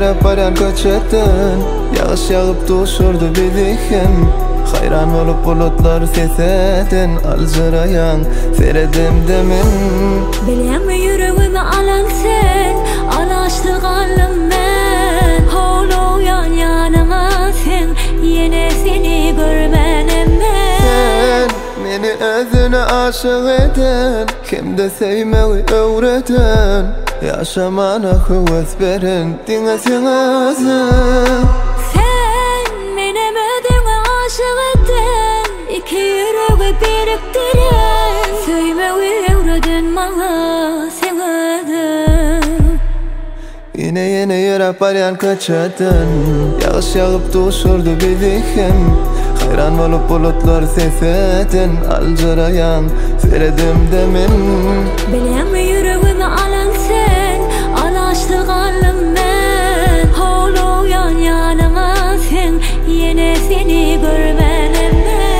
yürep baran köçetten Yağış yağıp tuşurdu bizi hem Hayran olup bulutlar seseden Alcırayan seredim demin Bilem yüreğimi alan sen Alaştık alım ben Holo yan yanıma sen Yine seni görmenem ben Sen beni özüne aşık eden Kim de sevmeyi öğreten Yaşamana hıvız veren Dine sen özün Sen benim ödüme aşık eden İki yüreği biriktiren Sevmeyi öğreten bana sen ödün Yine yürep baran köçetten Yağış yağıp tuşurdu bizi hem Hayran olup bulutlar seseden Alcırayan seredim demin Bilem yüreğimi alan sen Alaştık alım ben Holo yan yanıma sen Yine seni görmenem ben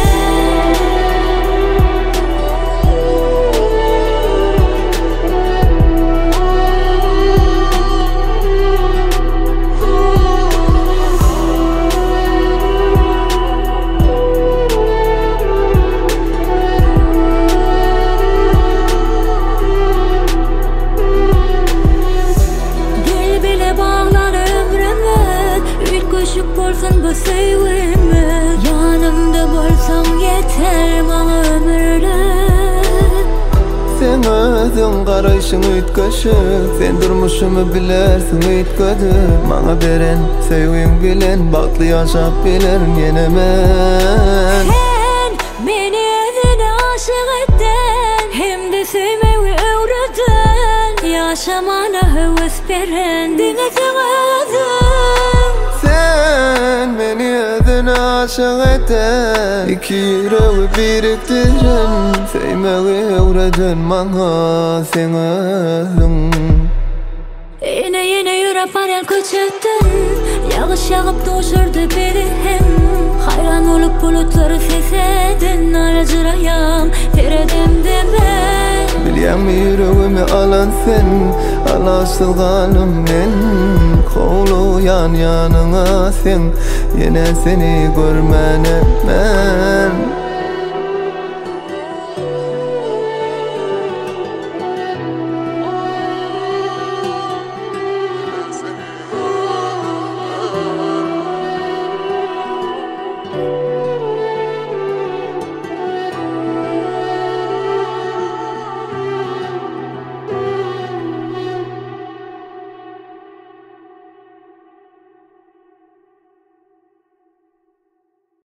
Küçük bolsun bu sevgimi Yanımda bolsan yeter bana ömürlük Sen özün karayışın ütköşü Sen durmuşumu bilersin ütködü Bana beren sevgin bilen Baklı yaşap bilerin yenemen Sen beni özüne aşık eden Hem de sevmeyi öğreten Yaşamana hıvız veren Dine sen özün Sen beni özüne aşık eden İki yüreği biriktiren Sevmeyi öğreten bana sen özün Yine yürep baran köçetten Yağış yağıp tuşurdu biri hem Hayran olup bulutları seseden Alcırayan seredim demen Bilem yüreğimi alan sen Alaştık alım ben Kolu yan yanına sen Yine seni görmenem ben